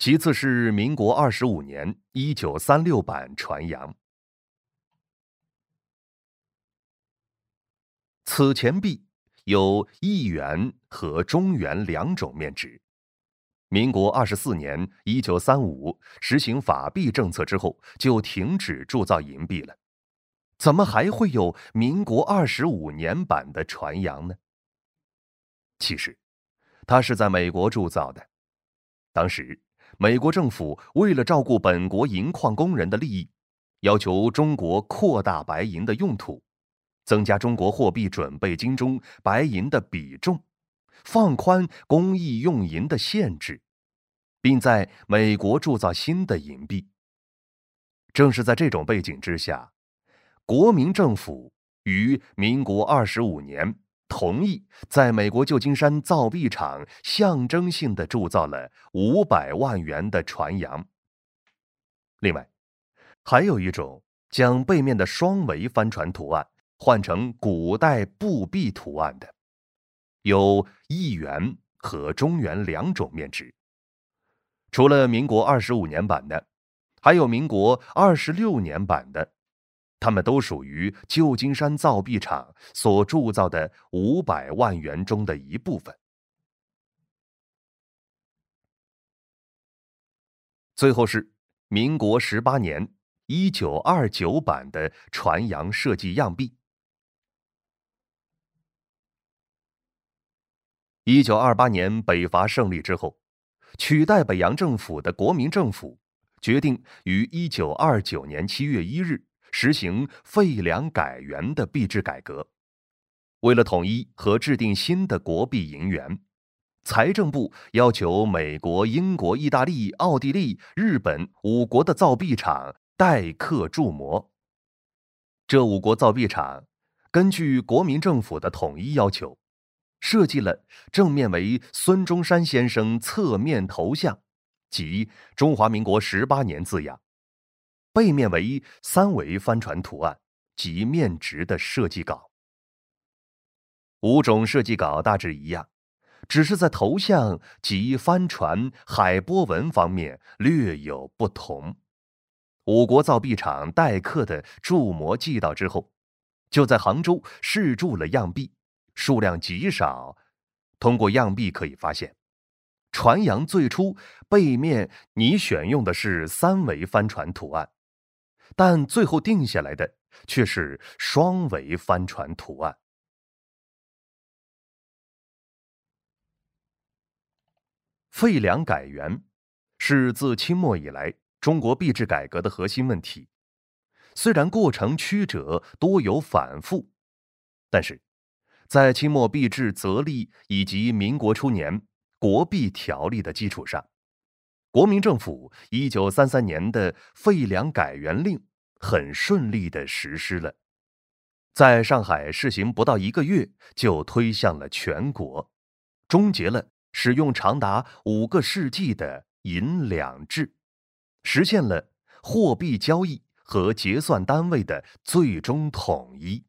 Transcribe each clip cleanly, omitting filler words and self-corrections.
其次是民国25年1936版传洋。此钱币有1元和中元两种面值。民国24年1935实行法币政策之后，就停止铸造银币了。怎么还会有民国25年版的传洋呢？其实，它是在美国铸造的。当时，美国政府为了照顾本国银矿工人的利益，要求中国扩大白银的用途，增加中国货币准备金中白银的比重，放宽工艺用银的限制，并在美国铸造新的银币。正是在这种背景之下，国民政府于民国25年同意在美国旧金山造币厂象征性地铸造了500万元的传洋。另外，还有一种将背面的双维帆船图案换成古代布币图案的，有1元和中元两种面值。除了民国25年版的，还有民国26年版的，它们都属于旧金山造币厂所铸造的500万元中的一部分。最后是民国18年1929版的传洋设计样币。1928年北伐胜利之后，取代北洋政府的国民政府决定于1929年7月1日实行废两改元的币制改革。为了统一和制定新的国币银元，财政部要求美国、英国、意大利、奥地利、日本5国的造币厂代刻铸模。这5国造币厂根据国民政府的统一要求，设计了正面为孙中山先生侧面头像及中华民国18年字样，背面为3维帆船图案及面值的设计稿。5种设计稿大致一样，只是在头像及帆船海波纹方面略有不同。5国造币厂代刻的铸模寄到之后，就在杭州试铸了样币，数量极少。通过样币可以发现，传洋最初背面你选用的是3维帆船图案，但最后定下来的却是双维帆船图案。废两改元是自清末以来中国币制改革的核心问题。虽然过程曲折，多有反复，但是在清末币制则例以及民国初年国币条例的基础上，国民政府1933年的废两改元令很顺利地实施了，在上海试行不到1个月就推向了全国，终结了使用长达5个世纪的银两制，实现了货币交易和结算单位的最终统一。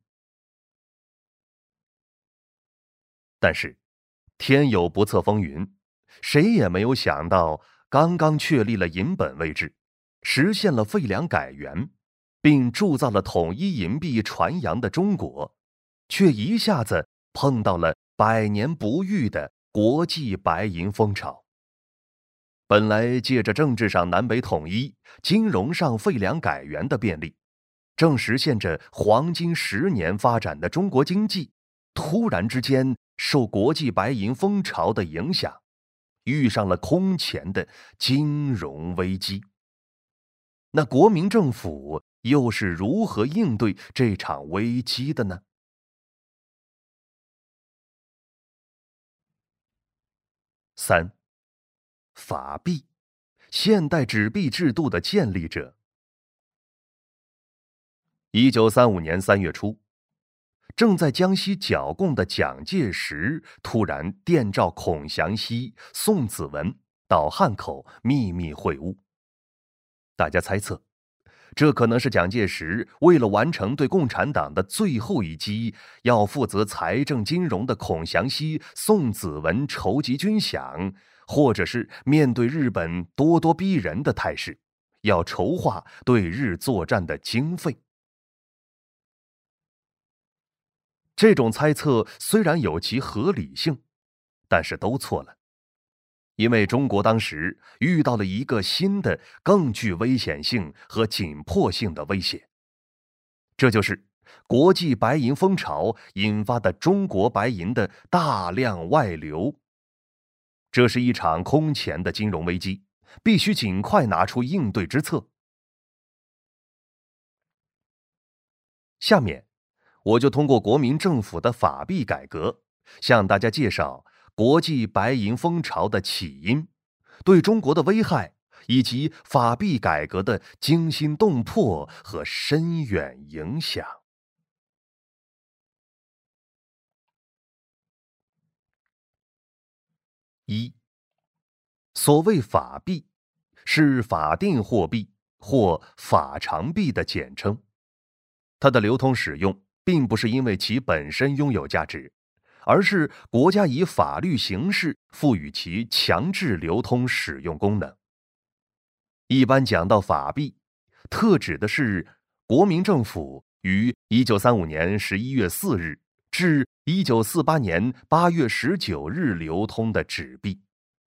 但是，天有不测风云，谁也没有想到，刚刚确立了银本位制，实现了废两改元，并铸造了统一银币传洋的中国，却一下子碰到了百年不遇的国际白银风潮。本来借着政治上南北统一、金融上废两改元的便利，正实现着黄金10年发展的中国经济，突然之间受国际白银风潮的影响，遇上了空前的金融危机。那国民政府又是如何应对这场危机的呢？3. 法币，现代纸币制度的建立者。1935年3月初，正在江西剿共的蒋介石突然电召孔祥熙、宋子文到汉口秘密会晤。大家猜测，这可能是蒋介石为了完成对共产党的最后一击，要负责财政金融的孔祥熙、宋子文筹集军饷， 或者是面对日本咄咄逼人的态势，要筹划对日作战的经费。这种猜测虽然有其合理性，但是都错了。因为中国当时遇到了一个新的、更具危险性和紧迫性的威胁，这就是国际白银风潮引发的中国白银的大量外流。这是一场空前的金融危机，必须尽快拿出应对之策。下面，我就通过国民政府的法币改革，向大家介绍国际白银风潮的起因、对中国的危害，以及法币改革的惊心动魄和深远影响。一、所谓法币，是法定货币或法偿币的简称。它的流通使用并不是因为其本身拥有价值，而是国家以法律形式赋予其强制流通使用功能。一般讲到法币，特指的是国民政府于1935年11月4日至1948年8月19日流通的纸币。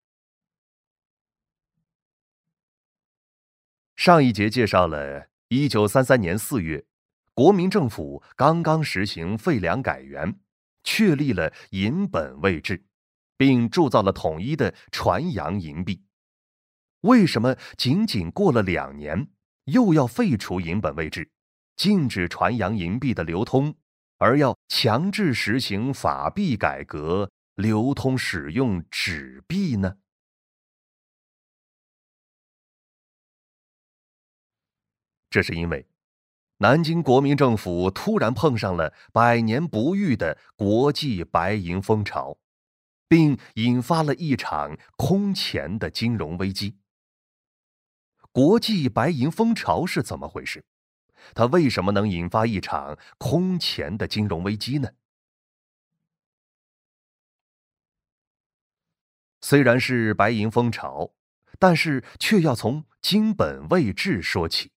上一节介绍了1933年4月，国民政府刚刚实行废粮改元，确立了银本位制，并铸造了统一的传洋银币。为什么仅仅过了2年，又要废除银本位制，禁止传洋银币的流通，而要强制实行法币改革，流通使用纸币呢？这是因为南京国民政府突然碰上了百年不遇的国际白银风潮，并引发了一场空前的金融危机。国际白银风潮是怎么回事？它为什么能引发一场空前的金融危机呢？虽然是白银风潮，但是却要从金本位制说起。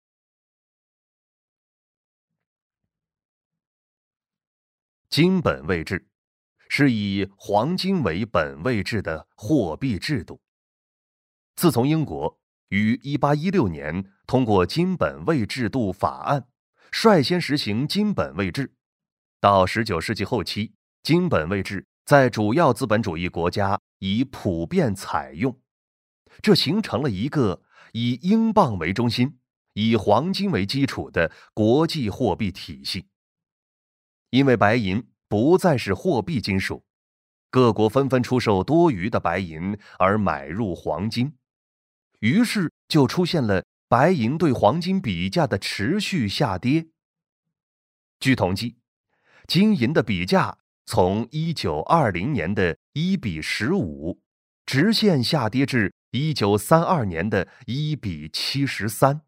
金本位制是以黄金为本位制的货币制度。自从英国于1816年通过金本位制度法案，率先实行金本位制，到19世纪后期，金本位制在主要资本主义国家已普遍采用，这形成了一个以英镑为中心、以黄金为基础的国际货币体系。因为白银不再是货币金属，各国纷纷出售多余的白银而买入黄金，于是就出现了白银对黄金比价的持续下跌。据统计，金银的比价从1920年的1:15，直线下跌至1932年的1:73。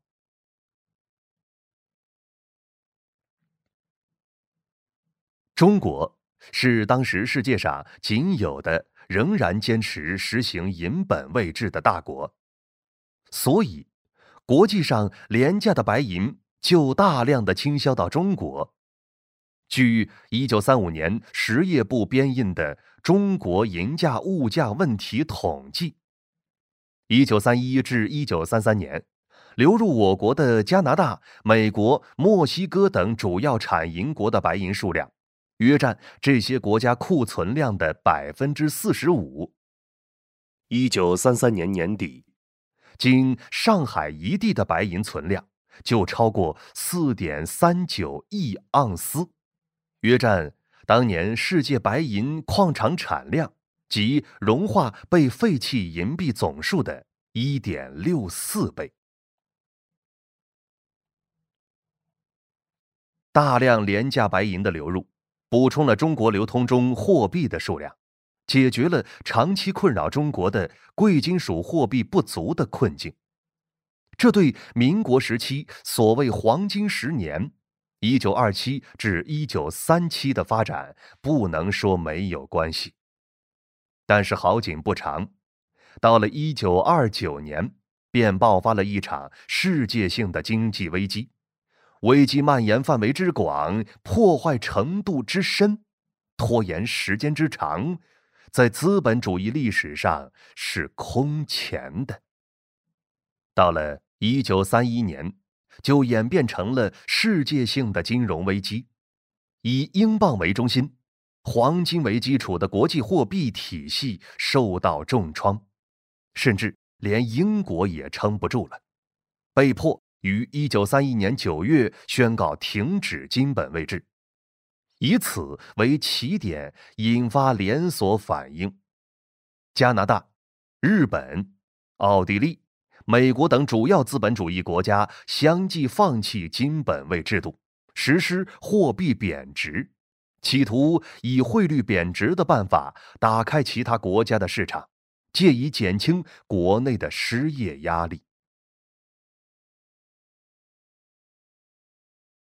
中国是当时世界上仅有的仍然坚持实行银本位制的大国，所以国际上廉价的白银就大量的倾销到中国。据1935年实业部编印的《中国银价物价问题统计》，1931至1933年，流入我国的加拿大、美国、墨西哥等主要产银国的白银数量，约占这些国家库存量的45%。1933年年底，仅上海一地的白银存量就超过4.39亿盎司，约占当年世界白银矿场产量及融化被废弃银币总数的1.64倍。大量廉价白银的流入，补充了中国流通中货币的数量，解决了长期困扰中国的贵金属货币不足的困境。这对民国时期所谓黄金10年1927至1937的发展不能说没有关系。但是好景不长， 到了1929年，便爆发了一场世界性的经济危机，危机蔓延范围之广，破坏程度之深，拖延时间之长，在资本主义历史上是空前的。到了1931年，就演变成了世界性的金融危机，以英镑为中心，黄金为基础的国际货币体系受到重创，甚至连英国也撑不住了，被迫于1931年9月宣告停止金本位制，以此为起点，引发连锁反应。加拿大、日本、奥地利、美国等主要资本主义国家相继放弃金本位制度，实施货币贬值，企图以汇率贬值的办法打开其他国家的市场，借以减轻国内的失业压力。